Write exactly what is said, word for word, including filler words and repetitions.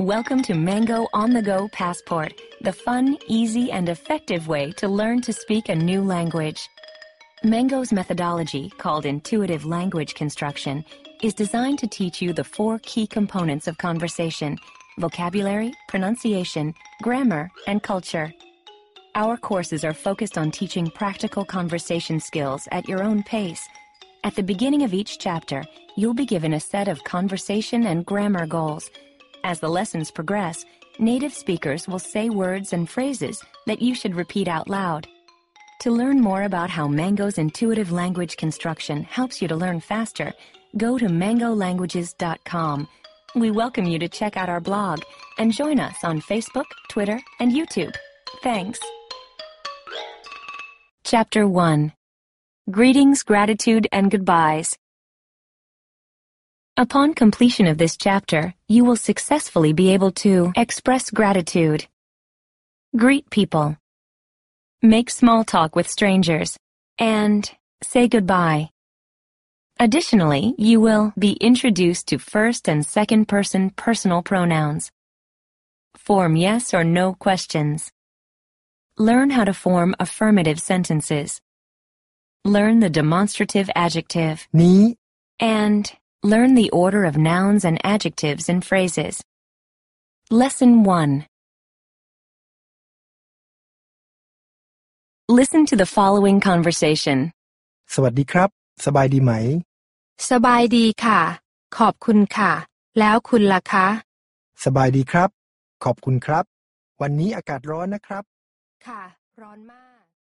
Welcome to Mango On-the-Go Passport, the fun, easy, and effective way to learn to speak a new language. Mango's methodology, called intuitive language construction, is designed to teach you the four key components of conversation: vocabulary, pronunciation, grammar, and culture. Our courses are focused on teaching practical conversation skills at your own pace. At the beginning of each chapter, you'll be given a set of conversation and grammar goals. As the lessons progress, native speakers will say words and phrases that you should repeat out loud. To learn more about how Mango's intuitive language construction helps you to learn faster, go to mango languages dot com. We welcome you to check out our blog and join us on Facebook, Twitter, and YouTube. Thanks. Chapter one. Greetings, Gratitude, and Goodbyes. Upon completion of this chapter, you will successfully be able to express gratitude, greet people, make small talk with strangers, and say goodbye. Additionally, you will be introduced to first and second person personal pronouns. Form yes or no questions. Learn how to form affirmative sentences. Learn the demonstrative adjective นี้ and learn the order of nouns and adjectives in phrases. Lesson one. Listen to the following conversation. สวัสดีครับสบายดีไหมสบายดีค่ะขอบคุณค่ะแล้วคุณล่ะคะสบายดีครับขอบคุณครับวันนี้อากาศร้อนนะครับค่ะร้อนมาก